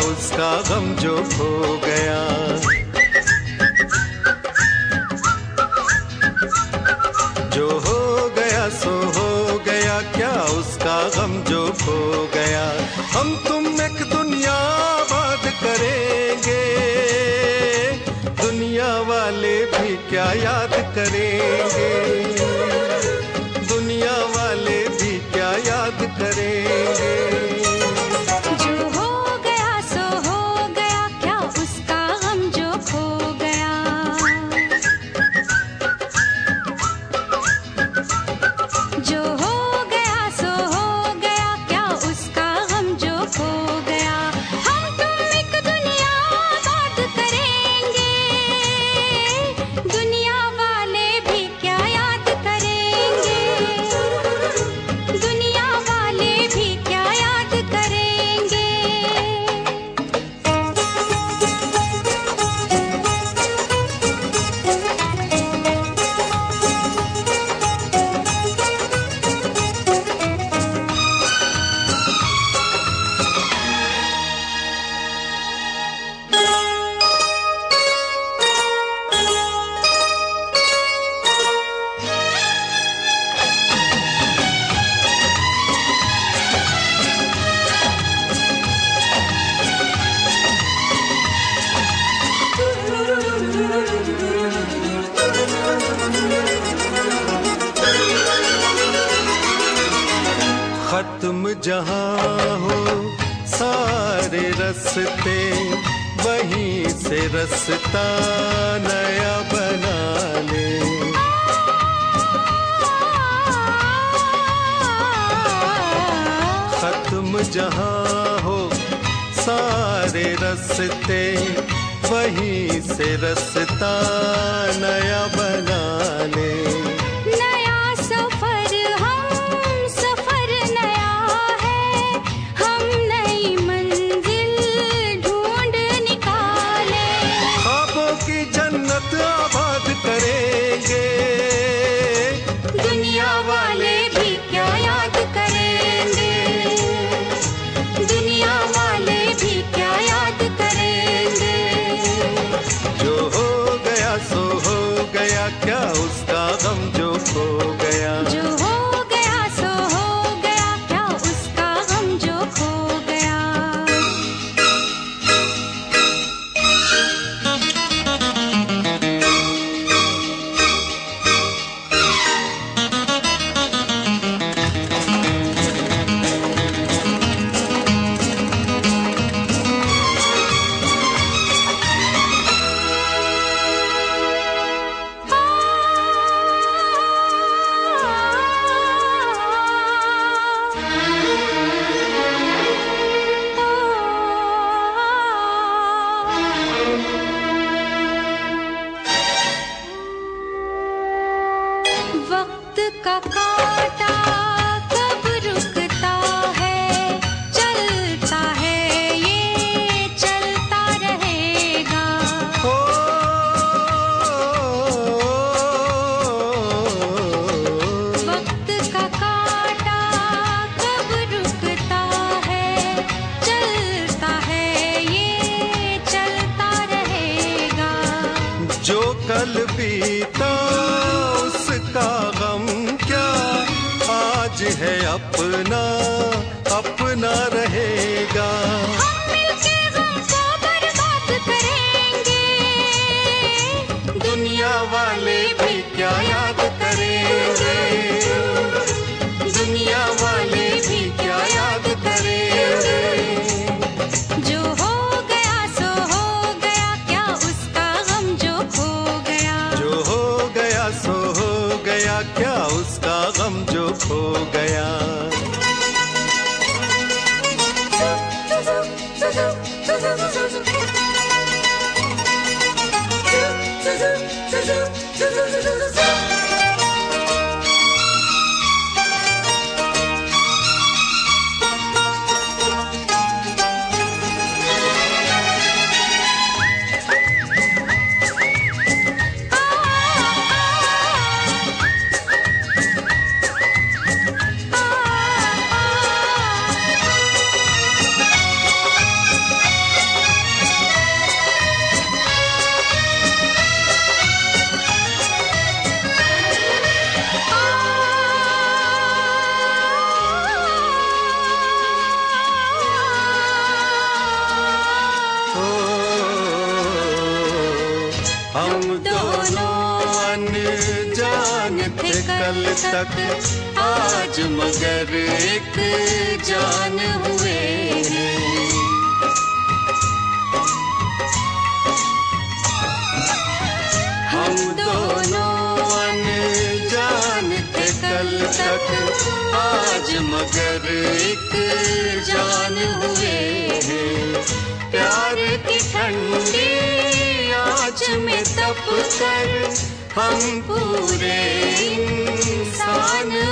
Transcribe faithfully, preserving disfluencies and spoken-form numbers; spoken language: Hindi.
उसका गम जो खो गया। जो हो गया सो हो गया, क्या उसका गम जो खो गया। हम तुम एक दुनिया आबाद करेंगे, दुनिया वाले भी क्या याद करेंगे, दुनिया वाले भी क्या याद करेंगे। जो हो गया सो हो गया, क्या उसका गम जो खो गया। जो हो गया सो हो गया, क्या उसका गम जो खो गया। हम तुम एक दुनिया आबाद करेंगे, दुनिया वाले भी क्या याद करेंगे, दुनिया वाले भी क्या याद करेंगे। खत्म जहाँ हो सारे रस्ते, वहीं से रास्ता नया बना ले। खत्म जहाँ हो सारे रस्ते, वहीं से रास्ता नया बना ले। नया सफर हम सफर नया है, हम नई मंजिल ढूंढ निकाले। ख्वाबों की जन्नत आबाद करेंगे, दुनिया वाले भी क्या याद करेंगे, दुनिया वाले भी क्या याद करेंगे। जो हो गया सो हो गया, क्या उसका गम जो खो गया। जो हो गया सो हो गया, क्या उसका गम जो खो गया। वक्त का कांटा कब रुकता है, चलता है ये चलता रहेगा। हो वक्त का कांटा कब रुकता है, चलता है ये चलता रहेगा। जो कल बीता उसका गम क्या, आज है अपना अपना रहेगा। हम मिलके गम को बर्बाद करेंगे, दुनिया वाले भी क्या याद करेंगे, दुनिया वाले भी क्या याद करेंगे। जो हो गया सो हो गया, क्या उसका गम जो खो गया। जो हो गया सो हो गया, क्या उसका गम जो खो गया। दोनों अनजान थे कल तक, आज मगर एक जान हुए हैं। हम दोनों अनजान थे कल तक, आज मगर एक जान हुए हैं। प्यार की ठंडी आँच में तप कर हम पूरे इंसान